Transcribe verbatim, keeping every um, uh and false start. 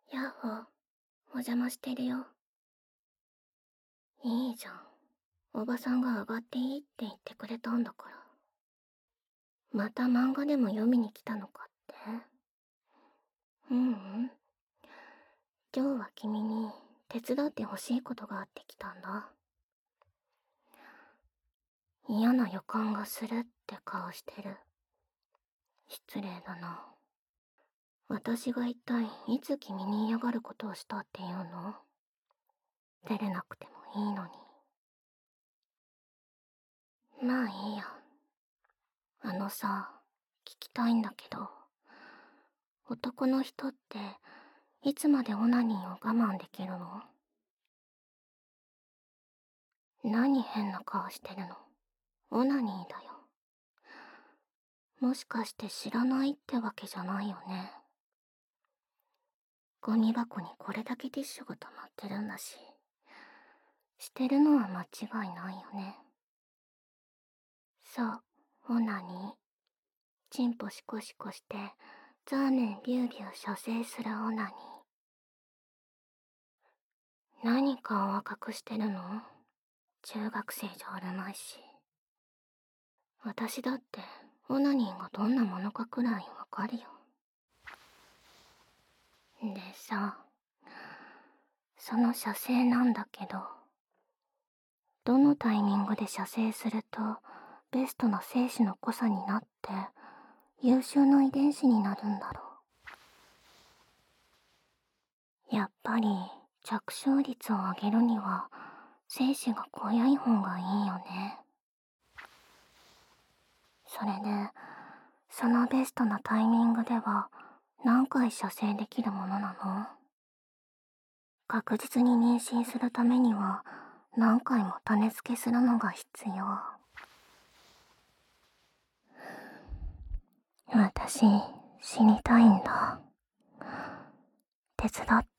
ヤッホー、お邪魔してるよ。いいじゃん。おばさんが上がっていいって言ってくれたんだから。また漫画でも読みに来たのかって。ううん。今日は君に手伝ってほしいことがあってきたんだ。嫌な予感がするって顔してる。失礼だな。私が一体いつ君に嫌がることをしたっていうの？出れなくてもいいのに。まあいいや。あのさ、聞きたいんだけど、男の人っていつまでオナニーを我慢できるの？何変な顔してるの？オナニーだよ。もしかして知らないってわけじゃないよね。ゴミ箱にこれだけティッシュが溜まってるんだし、してるのは間違いないよね。そう、オナニー。チンポシコシコして、ザーメンビュービュー射精するオナニー。何顔赤くしてるの？中学生じゃあるまいし。私だってオナニーがどんなものかくらいわかるよ。でさ、その射精なんだけど、どのタイミングで射精するとベストな精子の濃さになって優秀な遺伝子になるんだろう。やっぱり着床率を上げるには精子が濃い方がいいよね。それで、そのベストなタイミングでは何回射精できるものなの？確実に妊娠するためには何回も種付けするのが必要。私、死にたいんだ。手伝って。